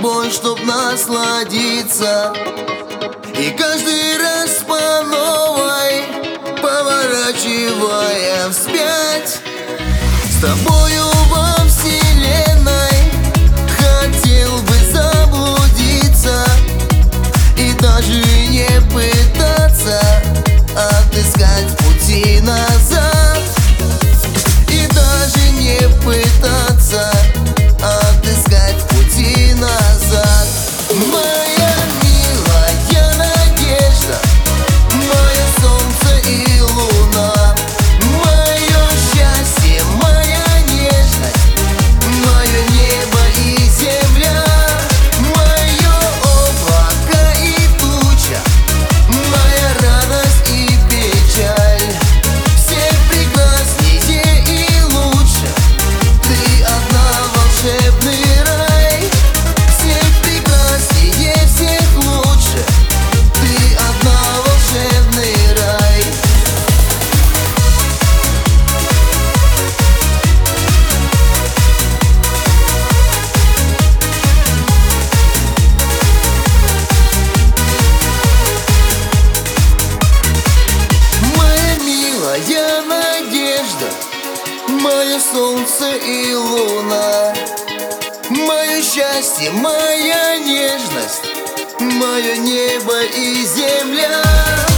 тобой, чтоб насладиться. И каждый раз по новой, поворачивая вспять, с тобою во вселенной хотел бы заблудиться и даже не пытаться отыскать пути назад. И даже не пытаться отыскать пути назад. Моя милая надежда, мое солнце и луна, мое счастье, моя нежность, мое небо и земля, мое облако и туча, моя радость и печаль. Всех прекраснее и лучше, ты одна волшебный рай. Всех прекраснее, всех лучше, ты одна волшебный рай. Моя милая надежда, мое солнце и луна, мое счастье, моя нежность, мое небо и земля.